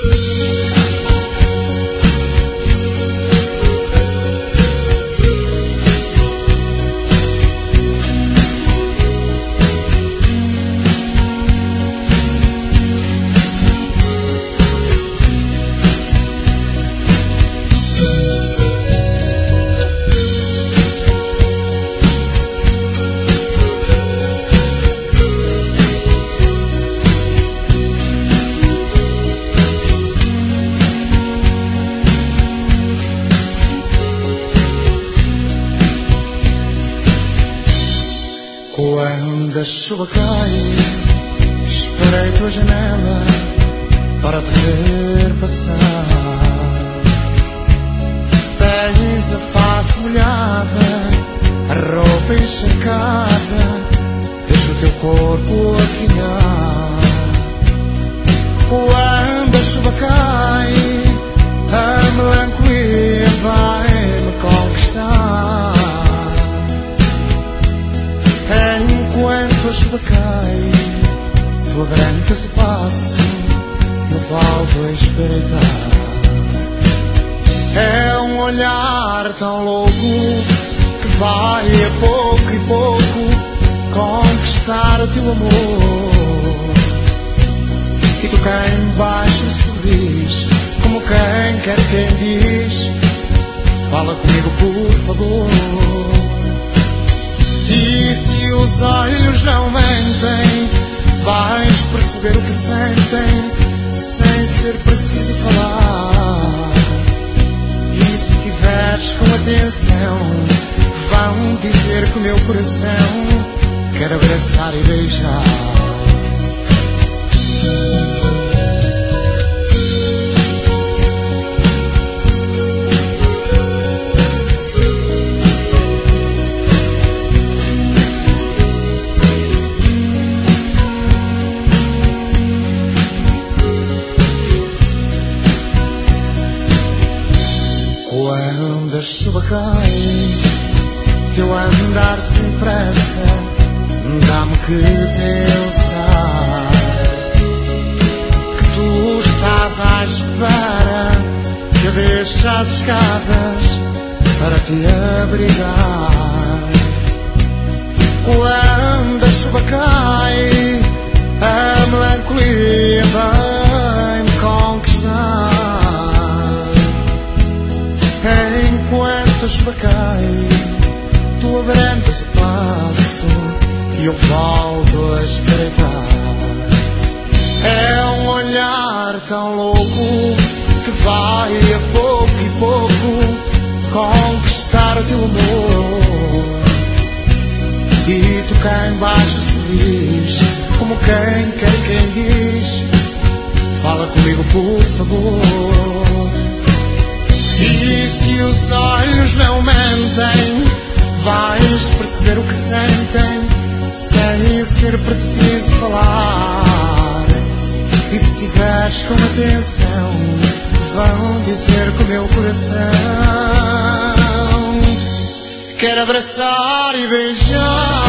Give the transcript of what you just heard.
Quando a chuva cai, esperei tua janela para te ver passar. Tens a face molhada, a roupa encharcada, deixa o teu corpo a finhar. Quando a chuva cai, a melancolia vai-me conquistar. Enquanto a chuva cai, tu abrancas o passo, eu volto a espreitar. É um olhar tão louco que vai a pouco e pouco conquistar o teu amor. E tu cá embaixo sorris, como quem quer quem diz: fala comigo por favor. E se os olhos não mentem, vais perceber o que sentem, sem ser preciso falar. E se tiveres com atenção, vão dizer que o meu coração quer abraçar e beijar. Quando a chuva cai, teu andar sem pressa dá-me que pensar que tu estás à espera que eu deixe as escadas para te abrigar. Quando a chuva cai, a melancolia vai-me conquistar. Enquanto a chuva cai, tu abrancas o passo e eu volto a espreitar. É um olhar tão louco que vai a pouco e pouco conquistar o teu amor. E tu cá embaixo sorris, como quem quer quem diz: fala comigo por favor. E se os olhos não mentem, vais perceber o que sentem, sem ser preciso falar. E se tiveres com atenção, vão dizer que o meu coração quer abraçar e beijar.